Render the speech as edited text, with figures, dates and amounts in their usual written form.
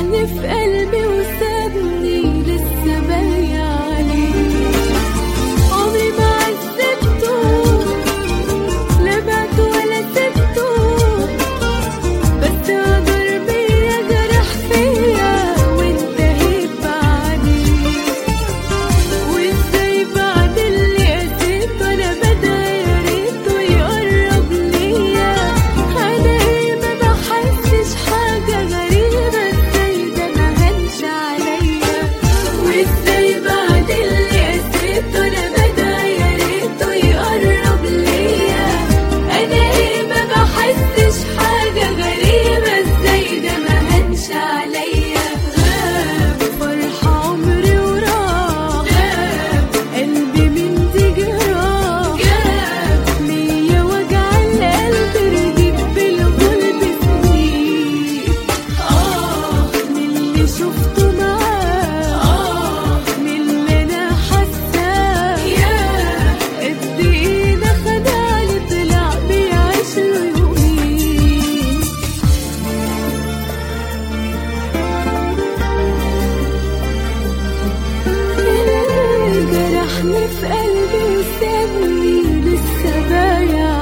جرحني في قلبي وسابني لسه باقي عليه. عمري ما عذبته لا بعته ولا سبته، بس غدر بيا جرح فيا وانتهيت بعديه. وازاي بعد اللي قسيته انا بدعي يا ريته يقرب ليا. انا ايه ما بحسش حاجه غريبه، ازاي ده ما هنش عليا. وازاي بعد اللي قسيته انا بدعي يا ريته يقرب ليا. انا ايه ما بحسش حاجه غريبه، ازاي ده ما هنش عليا. غاب فرح عمري وراح، غاب قلبي من دي جراح، جاب ليا وجع القلب رجيت بالغلب سنين. من اللي شفته معاه، من اللي انا حاساه، قد ايه ده خدعني طلع بيعيش له يومين. جرحني في قلبي وسابني لسه باقي